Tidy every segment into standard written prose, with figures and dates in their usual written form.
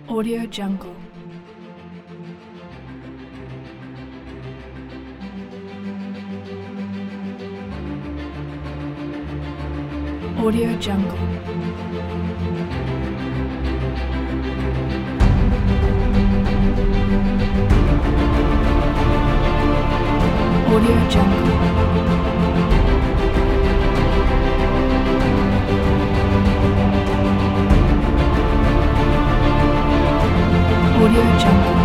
Audio Jungle. Audio Jungle. Audio Jungle. Audio Jungle.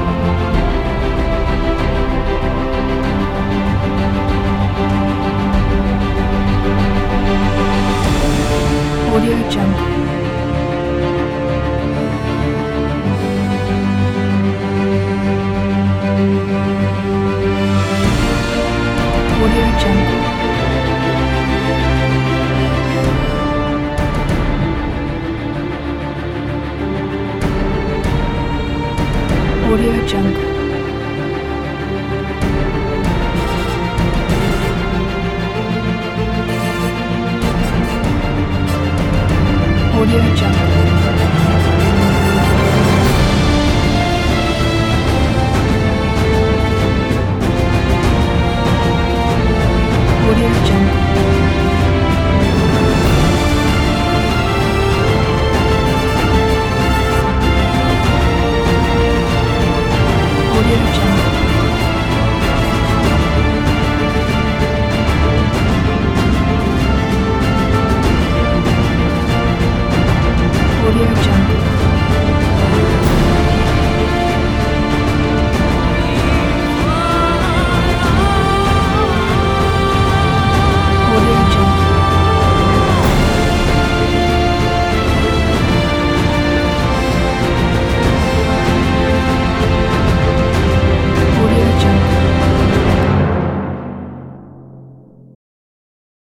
Audio Jungle. Audio Jungle. Audio Jungle. Audio Jungle. Audio Jungle. Audio Jungle. Audio Jungle.